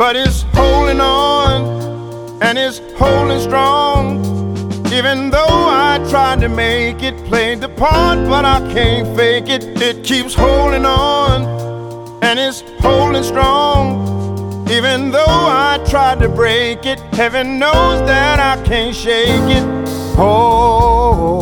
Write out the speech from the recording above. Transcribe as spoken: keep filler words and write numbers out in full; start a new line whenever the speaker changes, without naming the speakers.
but it's holding on and it's holding strong. Even though I tried to make it, played the part, but I can't fake it. It keeps holding on and it's holding strong. Even though I tried to break it, heaven knows that I can't shake it. Oh.